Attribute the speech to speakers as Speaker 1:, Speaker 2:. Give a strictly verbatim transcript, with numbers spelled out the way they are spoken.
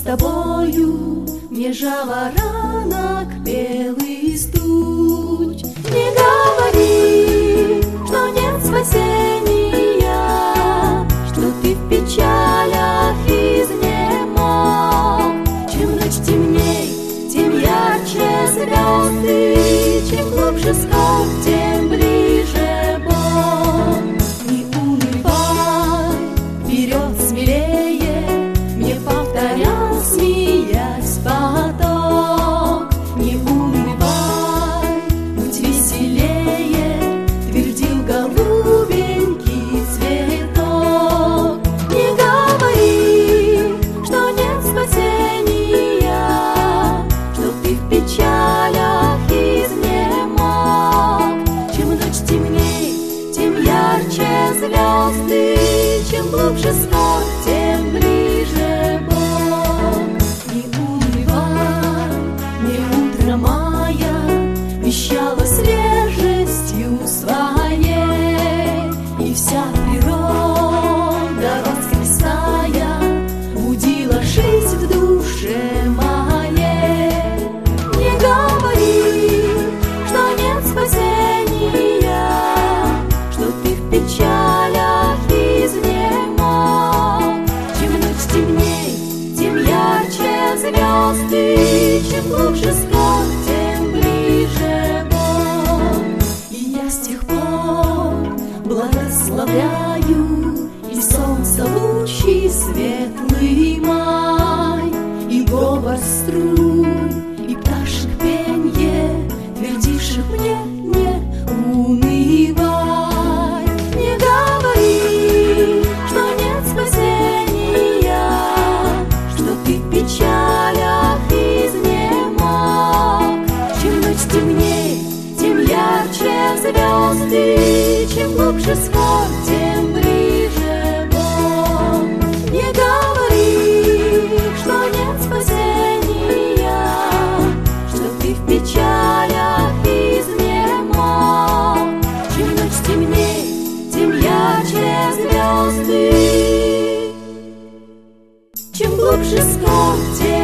Speaker 1: тобою мне жаворонок белый стуть. Не говори, что нет спасения, что ты в печалях изнемог. Чем ночь темней, тем ярче звезды, чем глубже скорбь, тем ближе Бог. Не унывай, вперед смелее, мне повторял, смеясь, поток. Не унывай, будь веселее, твердил голубенький цветок. Не говори, что нет спасения, что ты в печалях изнемог. Чем ночь темней, тем ярче звезды, чем глубже скорбь, тем ближе Бог. Не унывай, мне утро мая вещало свежестью своей, и вся природа воскресая будила жизнь в душе моей. Не говори, что нет спасения, что ты в печалях изнемог. Чем ночь темней, тем ярче звезды, чем глубже скорбь, тем ближе Бог. И я с тех пор благословляю и солнце лучи светлый май, и говор струй, и пташек пенье, твердишь мне не унывай. Не говори, что нет спасения, что ты в печалях изнемог. Чем ночь темней, тем ярче звезды, чем глубже скорбь, тем ближе Бог. Не говори, что нет спасения, что ты в печалях изнемог. Чем ночь темней, тем ярче звезды, чем глубже скорбь, тем